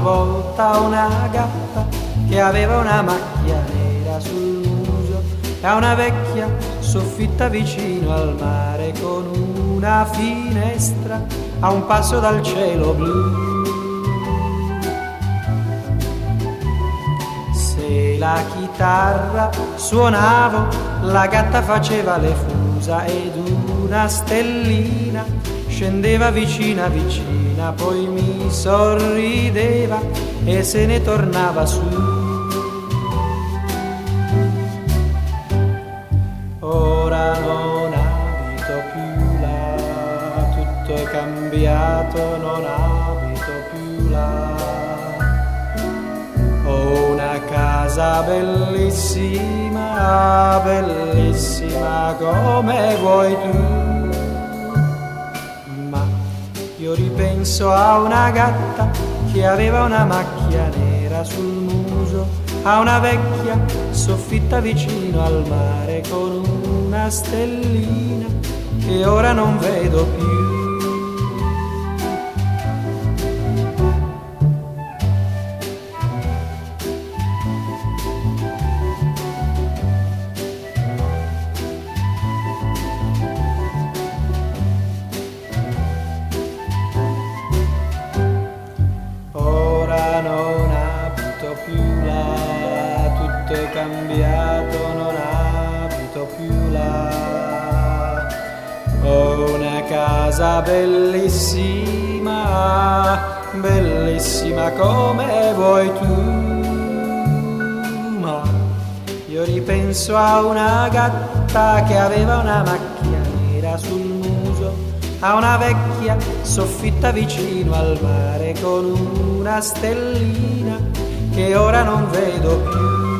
volta una gatta che aveva una macchia nera sul muso e a una vecchia soffitta vicino al mare con una finestra a un passo dal cielo blu. Se la chitarra suonavo, la gatta faceva le fusa ed una stellina scendeva vicina vicina, poi mi sorrideva e se ne tornava su. Ora non abito più là, tutto è cambiato, non abito più là. Ho una casa bellissima, bellissima come vuoi tu. Ma io ripenso a una gatta che aveva una macchia nera sul muso, a una vecchia soffitta vicino al mare con una stellina che ora non vedo più. Ora non abito più là, tutto è cambiato, non abito più là. Ho una casa bellissima, bellissima come vuoi tu. Ma io ripenso a una gatta che aveva una macchia nera sul muso, a una vecchia soffitta vicino al mare con una stellina che ora non vedo più.